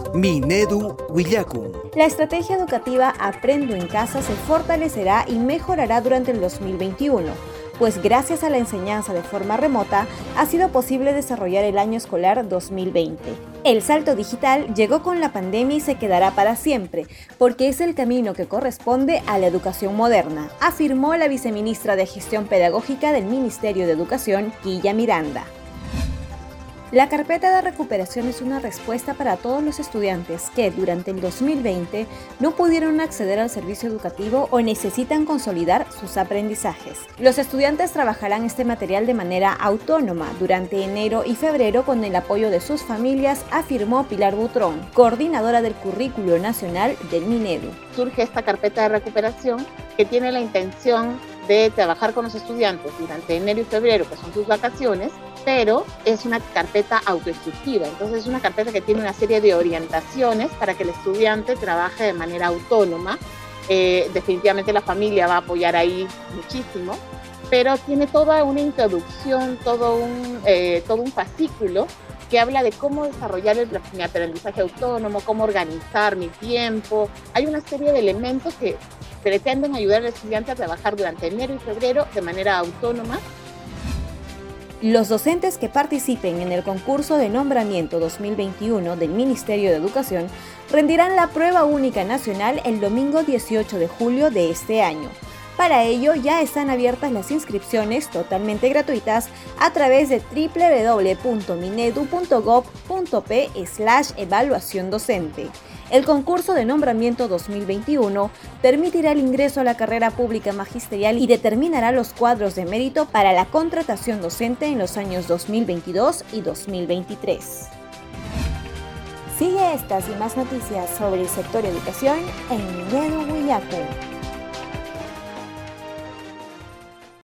Minedu Willacun. La estrategia educativa Aprendo en Casa se fortalecerá y mejorará durante el 2021, pues gracias a la enseñanza de forma remota ha sido posible desarrollar el año escolar 2020. El salto digital llegó con la pandemia y se quedará para siempre, porque es el camino que corresponde a la educación moderna, afirmó la viceministra de Gestión Pedagógica del Ministerio de Educación, Quilla Miranda. La carpeta de recuperación es una respuesta para todos los estudiantes que durante el 2020 no pudieron acceder al servicio educativo o necesitan consolidar sus aprendizajes. Los estudiantes trabajarán este material de manera autónoma durante enero y febrero con el apoyo de sus familias, afirmó Pilar Butrón, coordinadora del Currículo Nacional del Minedu. Surge esta carpeta de recuperación que tiene la intención de trabajar con los estudiantes durante enero y febrero, que son sus vacaciones, pero es una carpeta autoinstructiva. Entonces es una carpeta que tiene una serie de orientaciones para que el estudiante trabaje de manera autónoma. Definitivamente la familia va a apoyar ahí muchísimo, pero tiene toda una introducción, todo un fascículo que habla de cómo desarrollar mi aprendizaje autónomo, cómo organizar mi tiempo. Hay una serie de elementos que pretenden ayudar al estudiante a trabajar durante enero y febrero de manera autónoma. Los docentes que participen en el concurso de nombramiento 2021 del Ministerio de Educación rendirán la prueba única nacional el domingo 18 de julio de este año. Para ello ya están abiertas las inscripciones totalmente gratuitas a través de www.minedu.gov.p/evaluación docente. El concurso de nombramiento 2021 permitirá el ingreso a la carrera pública magisterial y determinará los cuadros de mérito para la contratación docente en los años 2022 y 2023. Sigue estas y más noticias sobre el sector educación en Minedu Willacun.